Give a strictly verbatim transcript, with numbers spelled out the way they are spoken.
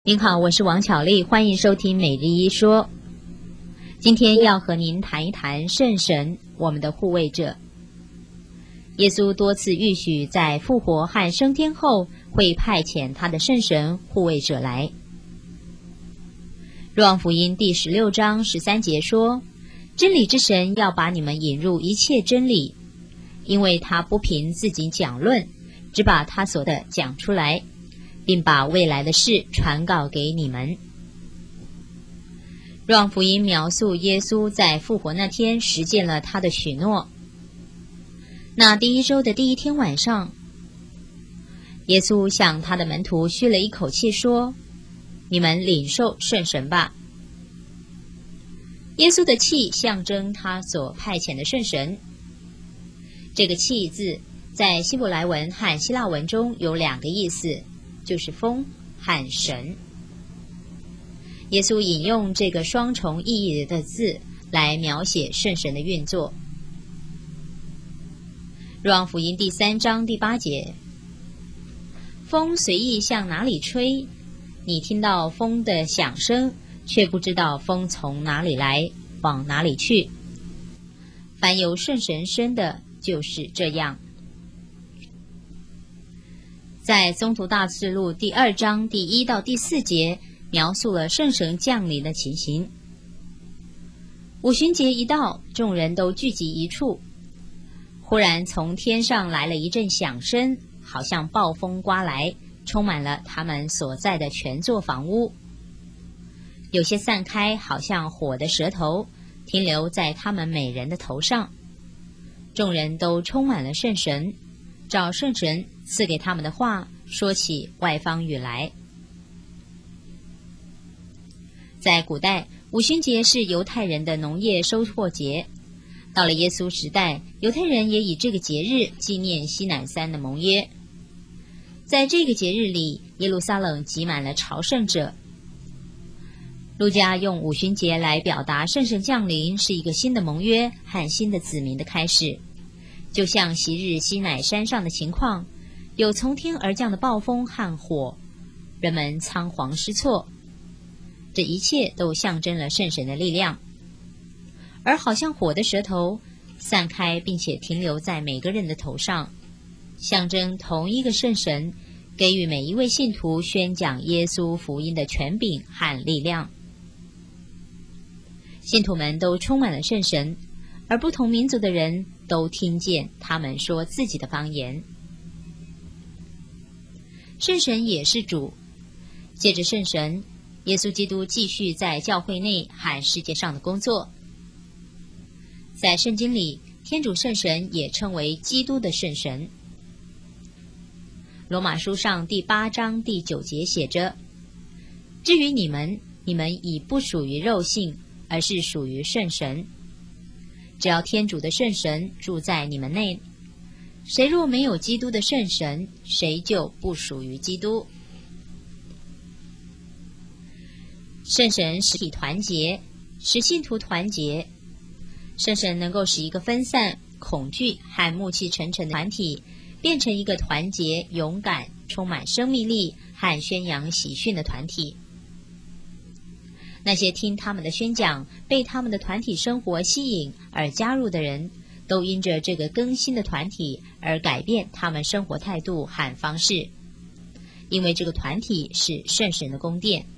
您好，我是王巧丽，欢迎收听每日一说。今天要和您谈一谈圣神，我们的护卫者。耶稣多次预许在复活和升天后会派遣他的圣神护卫者来。若望福音第十六章十三节说，真理之神要把你们引入一切真理，因为他不凭自己讲论，只把他所的讲出来，并把未来的事传告给你们。若望福音描述耶稣在复活那天实践了他的许诺。那第一周的第一天晚上，耶稣向他的门徒吁了一口气说，你们领受圣神吧。耶稣的气象征他所派遣的圣神。这个气字在希伯来文和希腊文中有两个意思，就是风和神。耶稣引用这个双重意义的字来描写圣神的运作。若望福音第三章第八节，风随意向哪里吹，你听到风的响声，却不知道风从哪里来，往哪里去。凡有圣神生的，就是这样。在宗徒大事录第二章第一到第四节描述了圣神降临的情形。五旬节一到，众人都聚集一处，忽然从天上来了一阵响声，好像暴风刮来，充满了他们所在的全座房屋。有些散开，好像火的舌头，停留在他们每人的头上。众人都充满了圣神，照圣神赐给他们的话，说起外方语来。在古代，五旬节是犹太人的农业收获节。到了耶稣时代，犹太人也以这个节日纪念西乃山的盟约。在这个节日里，耶路撒冷挤满了朝圣者。路加用五旬节来表达圣神降临是一个新的盟约和新的子民的开始，就像昔日西乃山上的情况，有从天而降的暴风和火，人们仓皇失措，这一切都象征了圣神的力量。而好像火的舌头散开，并且停留在每个人的头上，象征同一个圣神给予每一位信徒宣讲耶稣福音的权柄和力量。信徒们都充满了圣神，而不同民族的人都听见他们说自己的方言。圣神也是主，借着圣神，耶稣基督继续在教会内和世界上的工作。在圣经里，天主圣神也称为基督的圣神。罗马书上第八章第九节写着，至于你们，你们已不属于肉性，而是属于圣神。只要天主的圣神住在你们内，谁若没有基督的圣神，谁就不属于基督。圣神使体团结，使信徒团结。圣神能够使一个分散、恐惧和暮气沉沉的团体变成一个团结、勇敢、充满生命力和宣扬喜讯的团体。那些听他们的宣讲、被他们的团体生活吸引而加入的人，都因着这个更新的团体而改变他们生活态度和方式，因为这个团体是圣神的宫殿。